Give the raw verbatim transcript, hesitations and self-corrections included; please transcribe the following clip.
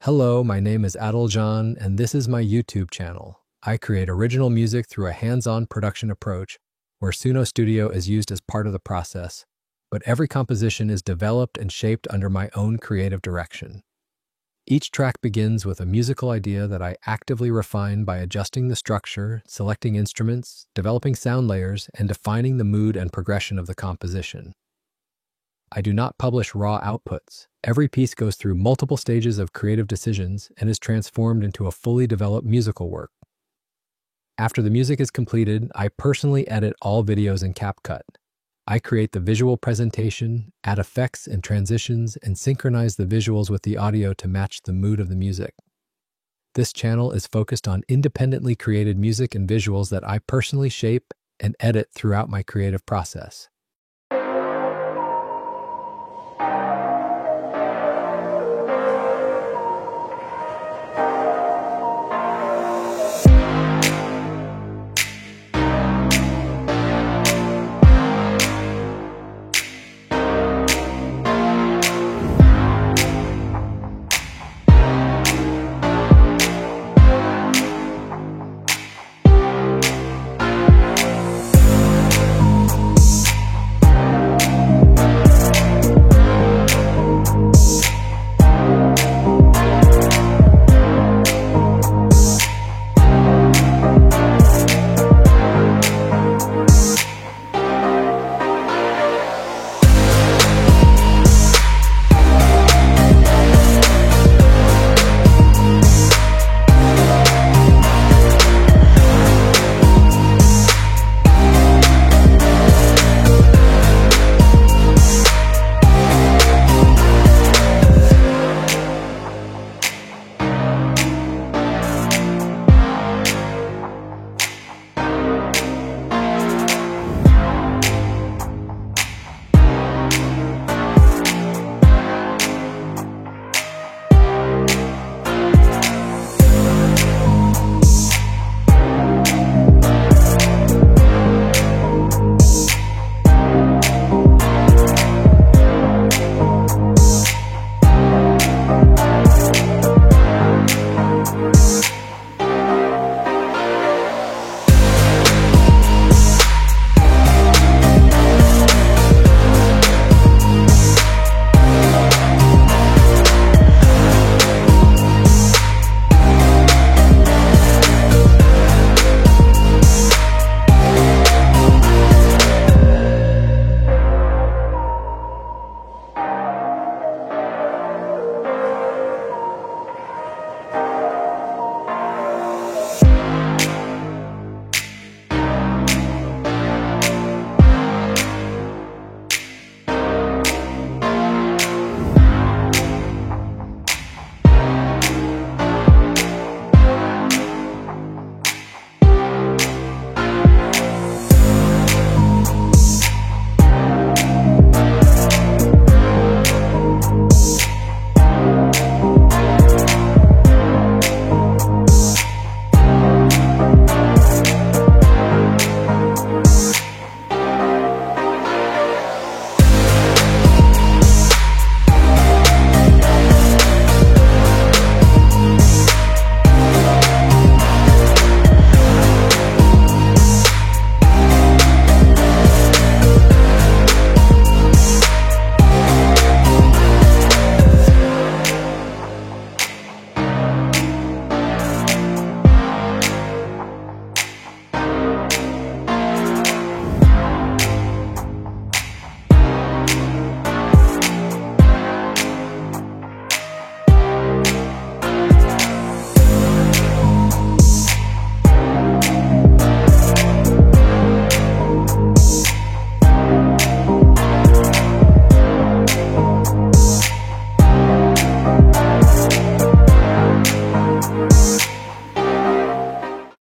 Hello, my name is Adaljan, and this is my YouTube channel. I create original music through a hands-on production approach where Suno Studio is used as part of the process, but every composition is developed and shaped under my own creative direction. Each track begins with a musical idea that I actively refine by adjusting the structure, selecting instruments, developing sound layers, and defining the mood and progression of the composition. I do not publish raw outputs. Every piece goes through multiple stages of creative decisions and is transformed into a fully developed musical work. After the music is completed, I personally edit all videos in CapCut. I create the visual presentation, add effects and transitions, and synchronize the visuals with the audio to match the mood of the music. This channel is focused on independently created music and visuals that I personally shape and edit throughout my creative process.